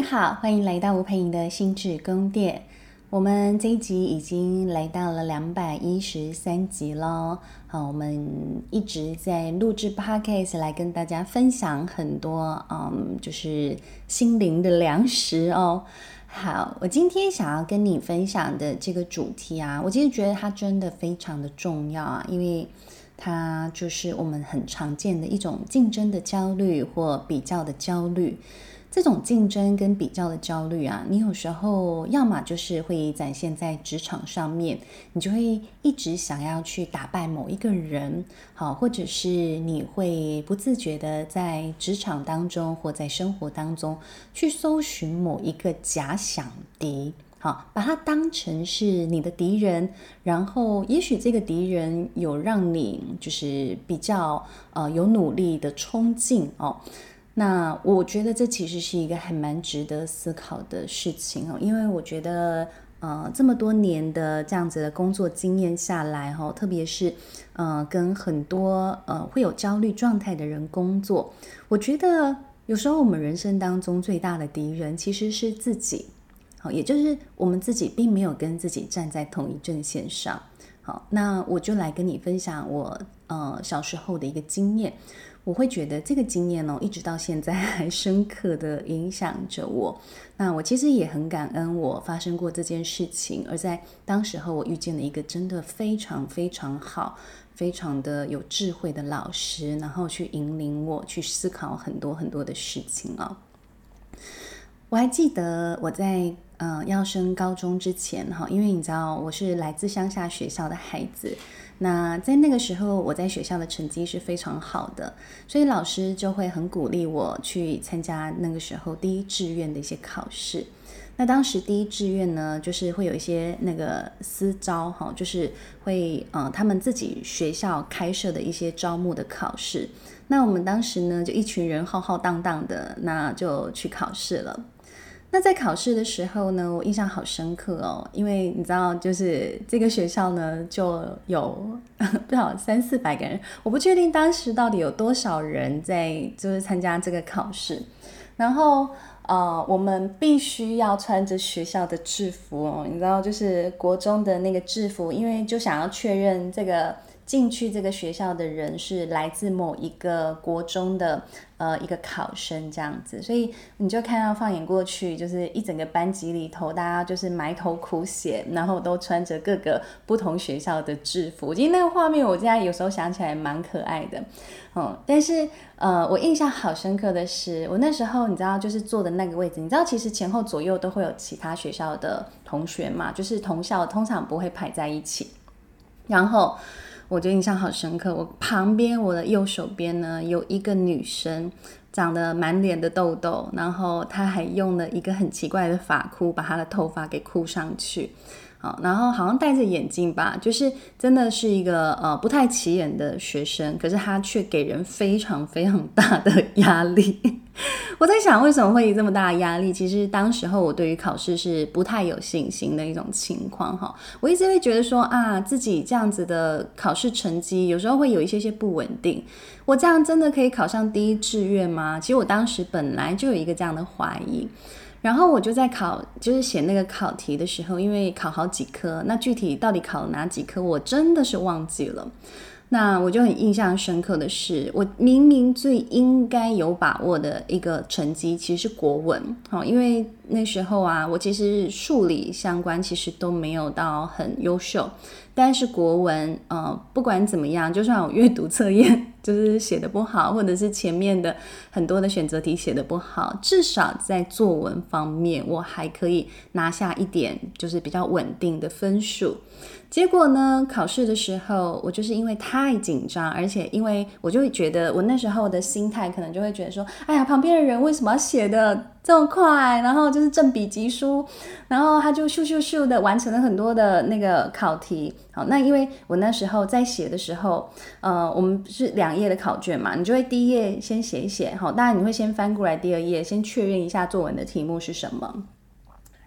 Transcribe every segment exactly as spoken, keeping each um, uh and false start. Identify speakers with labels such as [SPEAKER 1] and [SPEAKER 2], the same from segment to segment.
[SPEAKER 1] 你好，欢迎来到吴佩莹的心智宫殿。我们这一集已经来到了两百一十三集咯。好，我们一直在录制 podcast 来跟大家分享很多嗯，就是心灵的粮食哦。好，我今天想要跟你分享的这个主题啊，我其实觉得它真的非常的重要啊，因为它就是我们很常见的一种竞争的焦虑或比较的焦虑。这种竞争跟比较的焦虑啊，你有时候要么就是会展现在职场上面，你就会一直想要去打败某一个人，好，或者是你会不自觉的在职场当中或在生活当中去搜寻某一个假想敌，好，把它当成是你的敌人，然后也许这个敌人有让你就是比较呃有努力的冲劲哦。那我觉得这其实是一个还蛮值得思考的事情哦，因为我觉得呃这么多年的这样子的工作经验下来哈、哦，特别是呃跟很多呃会有焦虑状态的人工作，我觉得有时候我们人生当中最大的敌人其实是自己，好，也就是我们自己并没有跟自己站在同一阵线上。好，那我就来跟你分享我呃小时候的一个经验。我会觉得这个经验哦，一直到现在还深刻的影响着我。那我其实也很感恩我发生过这件事情，而在当时候我遇见了一个真的非常非常好、非常的有智慧的老师，然后去引领我去思考很多很多的事情哦。我还记得我在呃要升高中之前哈，因为你知道我是来自乡下学校的孩子，那在那个时候我在学校的成绩是非常好的，所以老师就会很鼓励我去参加那个时候第一志愿的一些考试。那当时第一志愿呢，就是会有一些那个私招哈，就是会呃他们自己学校开设的一些招募的考试。那我们当时呢就一群人浩浩荡荡的，那就去考试了。那在考试的时候呢，我印象好深刻哦，因为你知道，就是这个学校呢就有不知道三四百个人，我不确定当时到底有多少人在就是参加这个考试，然后呃，我们必须要穿着学校的制服哦，你知道，就是国中的那个制服，因为就想要确认这个进去这个学校的人是来自某一个国中的呃一个考生这样子，所以你就看到放眼过去，就是一整个班级里头，大家就是埋头苦写，然后都穿着各个不同学校的制服。其实那个画面，我现在有时候想起来蛮可爱的，嗯，但是呃，我印象好深刻的是，我那时候你知道，就是坐的那个位置，你知道，其实前后左右都会有其他学校的同学嘛，就是同校通常不会排在一起，然后我就印象好深刻，我旁边我的右手边呢有一个女生，长得满脸的痘痘，然后她还用了一个很奇怪的发箍把她的头发给箍上去，好，然后好像戴着眼镜吧，就是真的是一个呃不太起眼的学生，可是她却给人非常非常大的压力。我在想为什么会有这么大的压力，其实当时候我对于考试是不太有信心的一种情况哈。我一直会觉得说啊，自己这样子的考试成绩有时候会有一些些不稳定，我这样真的可以考上第一志愿吗？其实我当时本来就有一个这样的怀疑，然后我就在考就是写那个考题的时候，因为考好几科，那具体到底考了哪几科我真的是忘记了。那我就很印象深刻的是，我明明最应该有把握的一个成绩其实是国文，好，因为那时候啊，我其实数理相关其实都没有到很优秀，但是国文呃不管怎么样，就算我阅读测验就是写的不好，或者是前面的很多的选择题写的不好，至少在作文方面我还可以拿下一点就是比较稳定的分数。结果呢，考试的时候我就是因为太紧张，而且因为我就会觉得我那时候的心态可能就会觉得说，哎呀，旁边的人为什么要写的这么快，然后就是正比级书，然后他就咻咻咻的完成了很多的那个考题。好，那因为我那时候在写的时候呃，我们是两页的考卷嘛，你就会第一页先写一写，好，当然你会先翻过来第二页，先确认一下作文的题目是什么，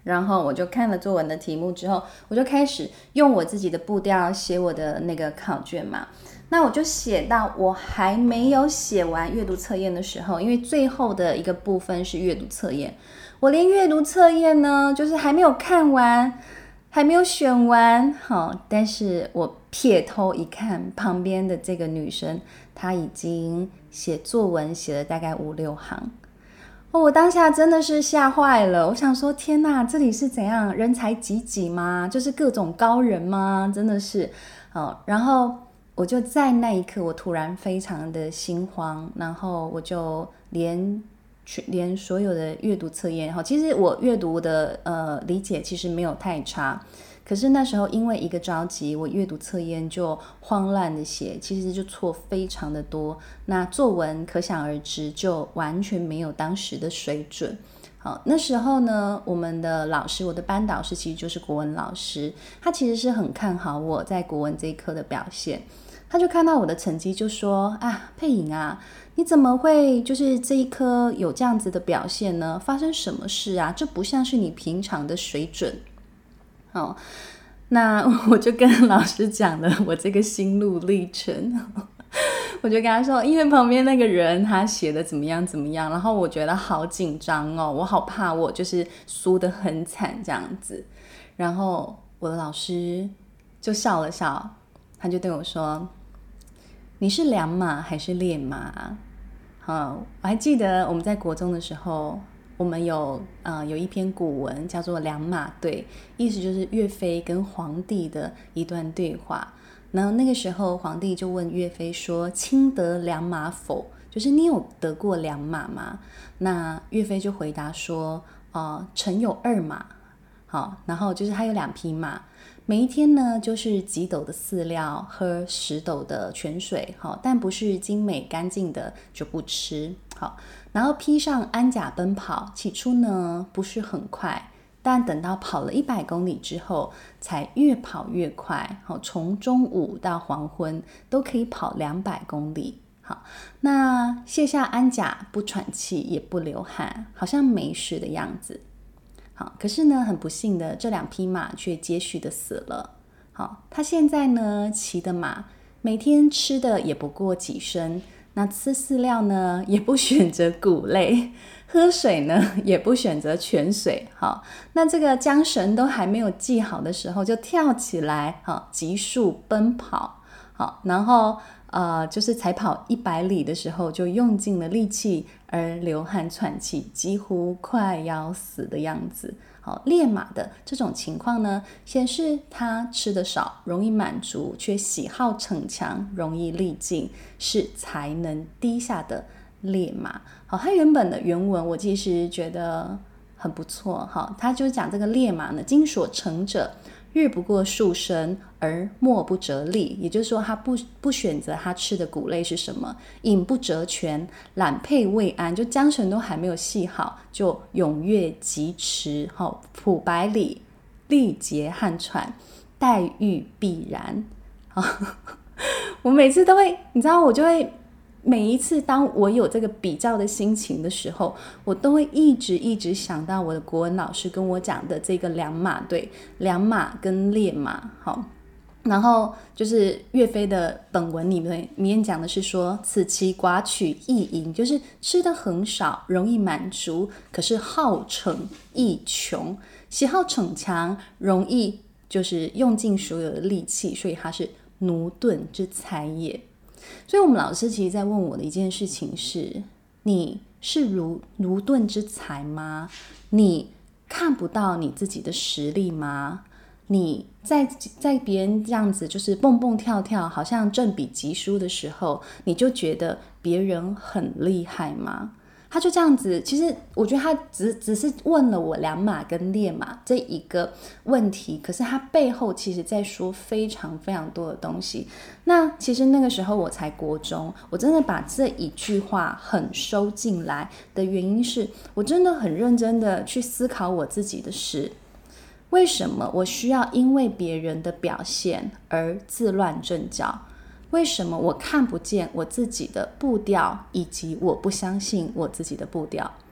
[SPEAKER 1] 然后我就看了作文的题目之后，我就开始用我自己的步调写我的那个考卷嘛。那我就写到我还没有写完阅读测验的时候，因为最后的一个部分是阅读测验，我连阅读测验呢，就是还没有看完，还没有选完，好，但是我撇头一看，旁边的这个女生，她已经写作文写了大概五六行。哦，我当下真的是吓坏了，我想说天哪，这里是怎样人才济济吗？就是各种高人吗？真的是，哦，然后我就在那一刻，我突然非常的心慌，然后我就连连所有的阅读测验，其实我阅读的呃理解其实没有太差，可是那时候因为一个着急，我阅读测验就慌乱的写，其实就错非常的多。那作文可想而知，就完全没有当时的水准。好，那时候呢，我们的老师，我的班导师其实就是国文老师，他其实是很看好我在国文这一科的表现。他就看到我的成绩就说啊，佩颖啊，你怎么会就是这一科有这样子的表现呢？发生什么事啊？这不像是你平常的水准。哦，那我就跟老师讲了我这个心路历程。我就跟他说，因为旁边那个人他写的怎么样怎么样，然后我觉得好紧张哦，我好怕我就是输得很惨这样子。然后我的老师就笑了笑，他就对我说，你是良马还是烈马？好，我还记得我们在国中的时候，我们有呃有一篇古文叫做《良马对》，意思就是岳飞跟皇帝的一段对话。然后那个时候皇帝就问岳飞说，卿得良马否？就是你有得过良马吗？那岳飞就回答说，呃臣有二马。好，然后就是他有两匹马，每一天呢就是几斗的饲料，喝十斗的泉水，好，但不是精美干净的就不吃。好，然后披上鞍甲奔跑，起初呢不是很快，但等到跑了一百公里之后，才越跑越快。好，从中午到黄昏都可以跑两百公里。好，那卸下鞍甲，不喘气也不流汗，好像没事的样子。好，可是呢，很不幸的，这两匹马却接续的死了。好，他现在呢骑的马，每天吃的也不过几升，那吃饲料呢也不选择谷类，喝水呢也不选择泉水。好，那这个缰绳都还没有系好的时候，就跳起来，好，急速奔跑。好，然后呃，就是才跑一百里的时候，就用尽了力气而流汗喘气，几乎快要死的样子。好，烈马的这种情况呢，显示他吃得少，容易满足，却喜好逞强，容易力尽，是才能低下的烈马。好，他原本的原文我其实觉得很不错。好，他就讲这个烈马呢，今所乘者，日不过数升，而墨不择利，也就是说他不不选择他吃的谷类是什么，饮不择泉，懒佩未安，就缰绳都还没有系好，就踊跃疾驰，好，普百里，力竭汗喘，待遇必然。我每次都会，你知道，我就会每一次当我有这个比较的心情的时候，我都会一直一直想到我的国文老师跟我讲的这个良马对，良马跟烈马。好，然后就是岳飞的本文里面里面讲的是说，此其寡取易盈，就是吃的很少，容易满足，可是好逞易穷，喜好逞强，容易就是用尽所有的力气，所以他是驽钝之才也。所以我们老师其实在问我的一件事情是，你是如驽钝之才吗？你看不到你自己的实力吗？你在在别人这样子就是蹦蹦跳跳好像正比级数的时候，你就觉得别人很厉害吗？他就这样子，其实我觉得他只只是问了我良马跟烈马这一个问题，可是他背后其实在说非常非常多的东西。那其实那个时候我才国中，我真的把这一句话很收进来的原因是，我真的很认真的去思考我自己的事。为什么我需要因为别人的表现而自乱阵脚？为什么我看不见我自己的步调，以及我不相信我自己的步调？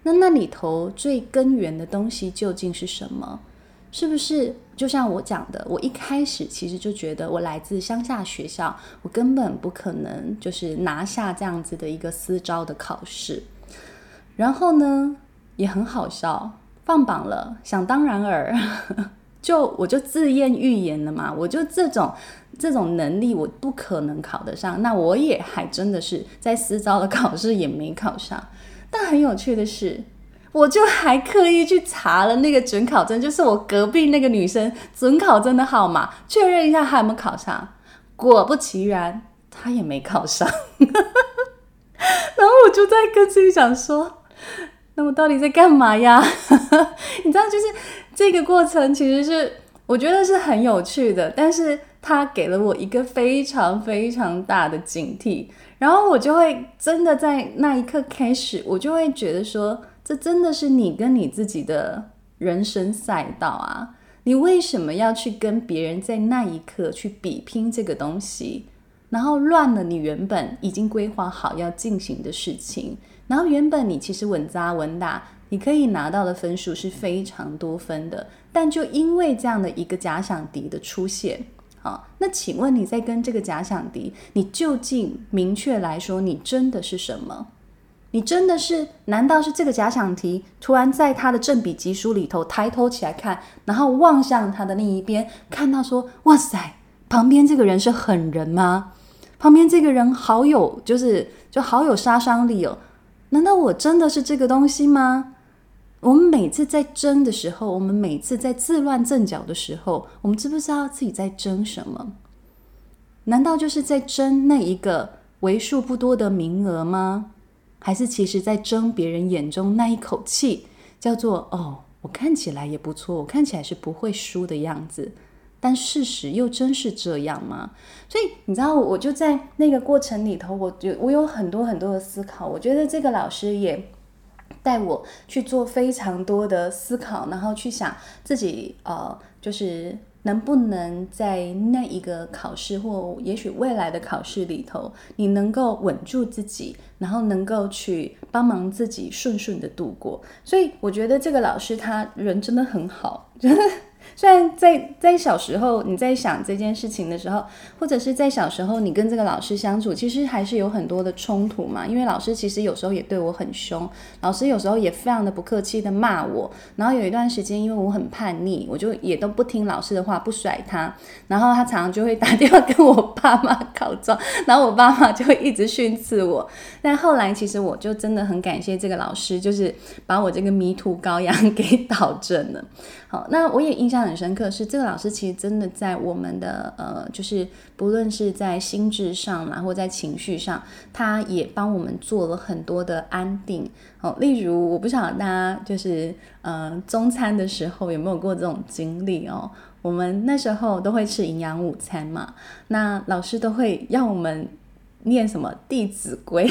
[SPEAKER 1] 那那里头最根源的东西究竟是什么？是不是就像我讲的，我一开始其实就觉得我来自乡下学校，我根本不可能就是拿下这样子的一个私招的考试。然后呢也很好笑，放榜了，想当然尔就我就自验预言了嘛，我就这种这种能力我不可能考得上，那我也还真的是在私招的考试也没考上。但很有趣的是，我就还刻意去查了那个准考证，就是我隔壁那个女生准考证的号码，确认一下她有没有考上。果不其然，她也没考上然后我就在跟自己讲说，那我到底在干嘛呀你知道，就是这个过程其实是我觉得是很有趣的，但是它给了我一个非常非常大的警惕。然后我就会真的在那一刻开始，我就会觉得说，这真的是你跟你自己的人生赛道啊！你为什么要去跟别人在那一刻去比拼这个东西，然后乱了你原本已经规划好要进行的事情？然后原本你其实稳扎稳打，你可以拿到的分数是非常多分的，但就因为这样的一个假想敌的出现，好，那请问你在跟这个假想敌，你究竟明确来说你真的是什么？你真的是难道是这个假想敌突然在他的正比级数里头抬头起来看，然后望向他的另一边，看到说哇塞，旁边这个人是狠人吗？旁边这个人好有就是就好有杀伤力哦，难道我真的是这个东西吗？我们每次在争的时候，我们每次在自乱阵脚的时候，我们知不知道自己在争什么？难道就是在争那一个为数不多的名额吗？还是其实在争别人眼中那一口气，叫做哦，我看起来也不错，我看起来是不会输的样子，但事实又真是这样吗？所以你知道，我就在那个过程里头，我我有很多很多的思考。我觉得这个老师也带我去做非常多的思考，然后去想自己呃，就是能不能在那一个考试或也许未来的考试里头，你能够稳住自己，然后能够去帮忙自己顺顺的度过。所以我觉得这个老师他人真的很好，就是虽然在在小时候你在想这件事情的时候，或者是在小时候你跟这个老师相处，其实还是有很多的冲突嘛，因为老师其实有时候也对我很凶，老师有时候也非常的不客气的骂我，然后有一段时间因为我很叛逆，我就也都不听老师的话，不甩他，然后他常常就会打电话跟我爸妈告状，然后我爸妈就会一直训斥我。但后来其实我就真的很感谢这个老师，就是把我这个迷途羔羊给导正了。好，那我也印象很深刻是这个老师其实真的在我们的呃，就是不论是在心智上啦，或在情绪上，他也帮我们做了很多的安定。哦，例如我不晓得大家就是呃中餐的时候有没有过这种经历哦？我们那时候都会吃营养午餐嘛，那老师都会让我们念什么《弟子规》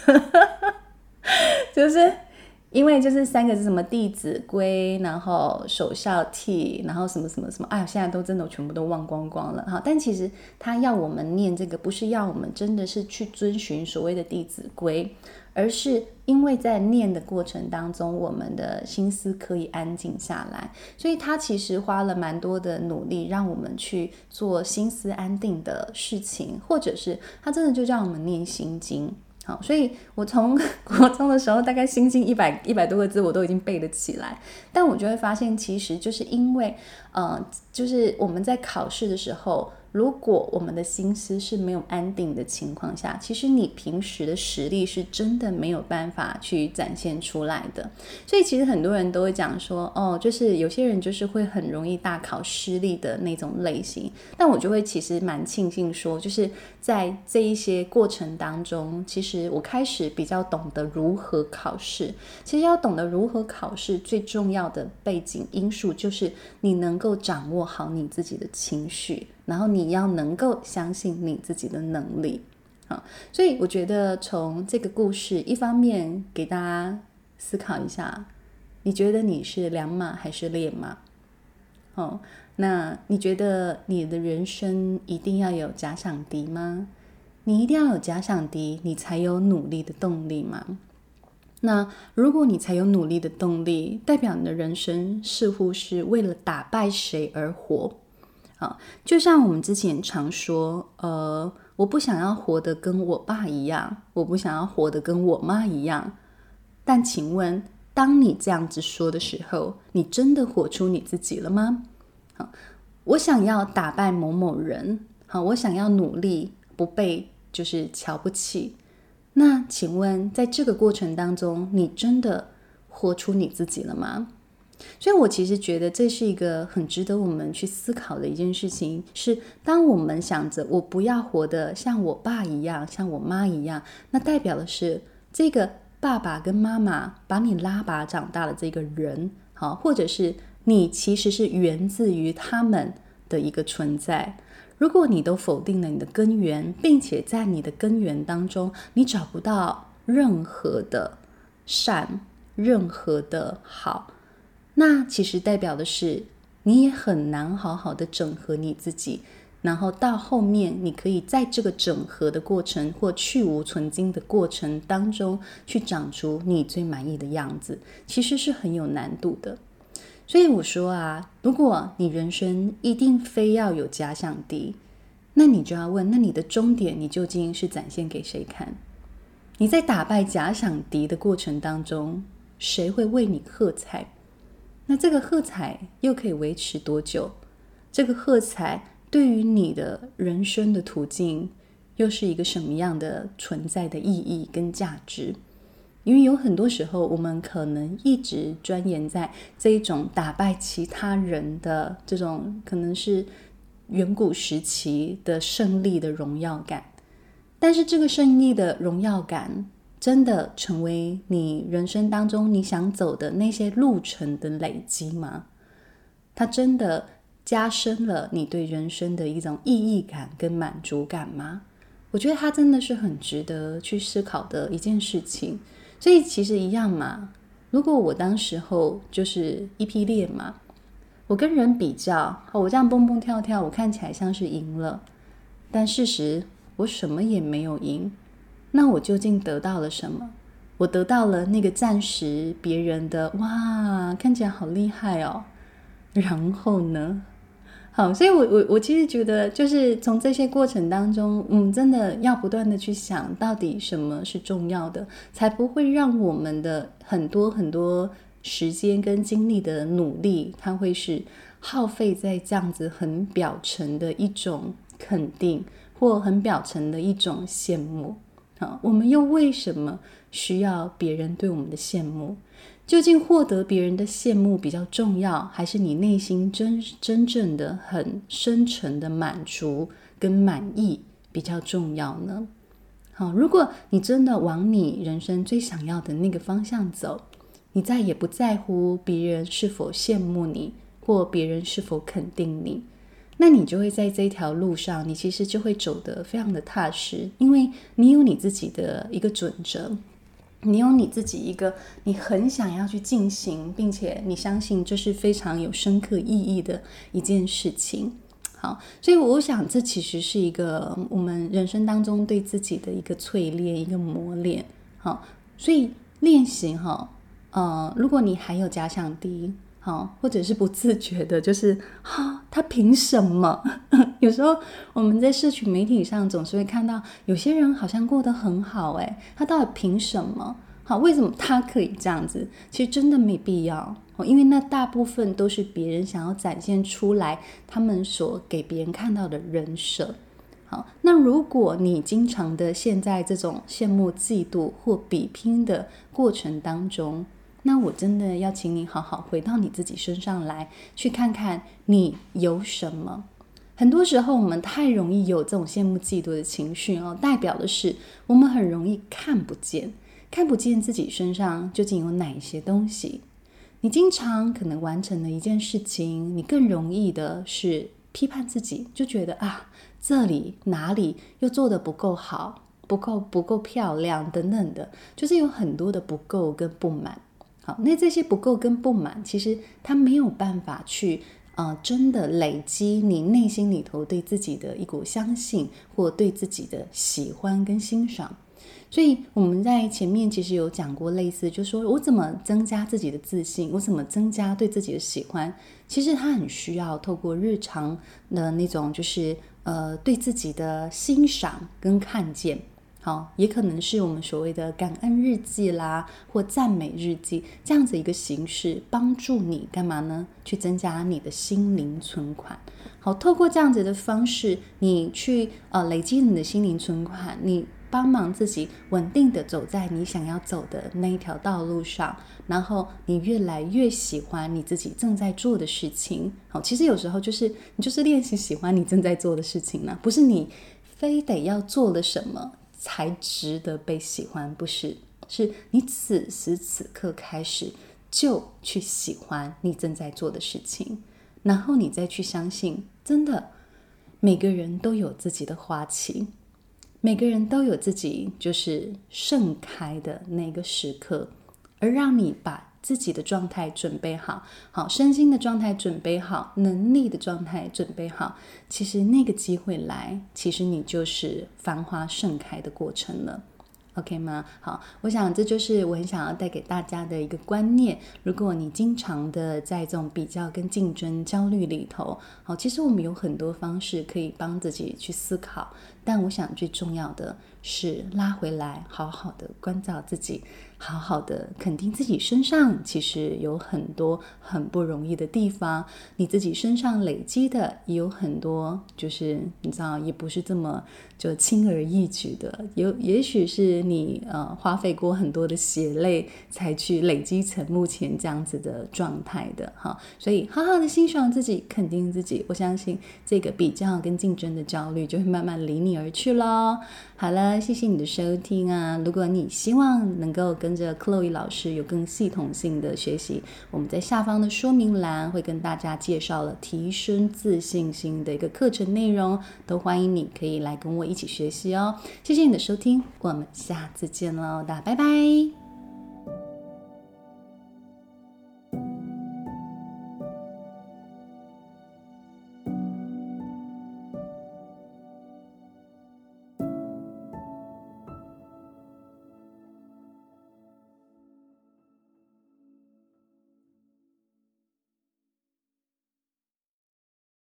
[SPEAKER 1] 就是因为就是三个字什么弟子规，然后首孝悌，然后什么什么什么，哎，现在都真的全部都忘光光了哈。但其实他要我们念这个，不是要我们真的是去遵循所谓的弟子规，而是因为在念的过程当中，我们的心思可以安静下来，所以他其实花了蛮多的努力，让我们去做心思安定的事情，或者是他真的就叫我们念心经。好，所以我从国中的时候，大概心经一百一百多个字，我都已经背得起来。但我就会发现，其实就是因为，呃，就是我们在考试的时候，如果我们的心思是没有安定的情况下，其实你平时的实力是真的没有办法去展现出来的。所以其实很多人都会讲说，哦，就是有些人就是会很容易大考失利的那种类型。但我就会其实蛮庆幸说，就是在这一些过程当中，其实我开始比较懂得如何考试。其实要懂得如何考试，最重要的背景因素就是你能够掌握好你自己的情绪，然后你要能够相信你自己的能力。好，所以我觉得从这个故事，一方面给大家思考一下，你觉得你是良马还是劣马？哦，那你觉得你的人生一定要有假想敌吗？你一定要有假想敌，你才有努力的动力吗？ 那如果你才有努力的动力，代表你的人生似乎是为了打败谁而活。好，就像我们之前常说，呃，我不想要活得跟我爸一样，我不想要活得跟我妈一样。但请问，当你这样子说的时候，你真的活出你自己了吗？好，我想要打败某某人，好，我想要努力不被就是瞧不起。那请问，在这个过程当中，你真的活出你自己了吗？所以我其实觉得这是一个很值得我们去思考的一件事情，是当我们想着我不要活得像我爸一样，像我妈一样，那代表的是这个爸爸跟妈妈把你拉拔长大的这个人，好，或者是你其实是源自于他们的一个存在。如果你都否定了你的根源，并且在你的根源当中你找不到任何的善，任何的好，那其实代表的是你也很难好好的整合你自己，然后到后面你可以在这个整合的过程或去无存菁的过程当中去长出你最满意的样子，其实是很有难度的。所以我说啊，如果你人生一定非要有假想敌，那你就要问，那你的终点你究竟是展现给谁看？你在打败假想敌的过程当中，谁会为你喝彩？那这个喝彩又可以维持多久？这个喝彩对于你的人生的途径又是一个什么样的存在的意义跟价值？因为有很多时候我们可能一直钻研在这一种打败其他人的这种可能是远古时期的胜利的荣耀感，但是这个胜利的荣耀感真的成为你人生当中你想走的那些路程的累积吗？它真的加深了你对人生的一种意义感跟满足感吗？我觉得它真的是很值得去思考的一件事情。所以其实一样嘛，如果我当时候就是一匹猎马，我跟人比较，我这样蹦蹦跳跳，我看起来像是赢了，但事实我什么也没有赢。那我究竟得到了什么？我得到了那个暂时别人的哇，看起来好厉害哦，然后呢？好，所以我我我其实觉得，就是从这些过程当中，嗯，真的要不断的去想，到底什么是重要的，才不会让我们的很多很多时间跟精力的努力，它会是耗费在这样子很表层的一种肯定，或很表层的一种羡慕。好，我们又为什么需要别人对我们的羡慕？究竟获得别人的羡慕比较重要，还是你内心真真正的很深沉的满足跟满意比较重要呢？好，如果你真的往你人生最想要的那个方向走，你再也不在乎别人是否羡慕你，或别人是否肯定你，那你就会在这条路上，你其实就会走得非常的踏实，因为你有你自己的一个准则，你有你自己一个你很想要去进行，并且你相信这是非常有深刻意义的一件事情。好，所以我想这其实是一个我们人生当中对自己的一个淬炼，一个磨练。好，所以练习哈，呃，如果你还有假想敌，好，或者是不自觉的，就是哈，他凭什么？有时候我们在社群媒体上总是会看到有些人好像过得很好，诶，他到底凭什么？好，为什么他可以这样子？其实真的没必要，因为那大部分都是别人想要展现出来他们所给别人看到的人设。好，那如果你经常的陷在这种羡慕、嫉妒或比拼的过程当中，那我真的要请你好好回到你自己身上来，去看看你有什么。很多时候我们太容易有这种羡慕嫉妒的情绪哦，代表的是我们很容易看不见看不见自己身上究竟有哪一些东西。你经常可能完成了一件事情，你更容易的是批判自己，就觉得啊，这里哪里又做得不够好，不够不够漂亮等等的，就是有很多的不够跟不满。好，那这些不够跟不满，其实它没有办法去呃，真的累积你内心里头对自己的一股相信，或对自己的喜欢跟欣赏。 所以我们在前面其实有讲过类似，就是说我怎么增加自己的自信，我怎么增加对自己的喜欢，其实它很需要透过日常的那种就是呃对自己的欣赏跟看见，好，也可能是我们所谓的感恩日记啦，或赞美日记这样子一个形式，帮助你干嘛呢？去增加你的心灵存款。好，透过这样子的方式，你去呃累积你的心灵存款，你帮忙自己稳定的走在你想要走的那一条道路上，然后你越来越喜欢你自己正在做的事情。好，其实有时候就是你就是练习喜欢你正在做的事情呢，不是你非得要做了什么才值得被喜欢，不是，是你此时此刻开始就去喜欢你正在做的事情，然后你再去相信，真的每个人都有自己的花期，每个人都有自己就是盛开的那个时刻，而让你把自己的状态准备好，好，身心的状态准备好，能力的状态准备好，其实那个机会来，其实你就是繁花盛开的过程了。OK 吗？好，我想这就是我很想要带给大家的一个观念。如果你经常的在这种比较跟竞争焦虑里头，好，其实我们有很多方式可以帮自己去思考，但我想最重要的是拉回来，好好的关照自己，好好的肯定自己身上其实有很多很不容易的地方，你自己身上累积的也有很多，就是你知道也不是这么就轻而易举的，有也许是你呃花费过很多的血泪才去累积成目前这样子的状态的哈，所以好好的欣赏自己，肯定自己，我相信这个比较跟竞争的焦虑就会慢慢离你而去咯。好了，谢谢你的收听啊！如果你希望能够跟着 Chloe 老师有更系统性的学习，我们在下方的说明栏会跟大家介绍了提升自信心的一个课程内容，都欢迎你可以来跟我一起学习哦。谢谢你的收听，我们下次见喽，大家拜拜。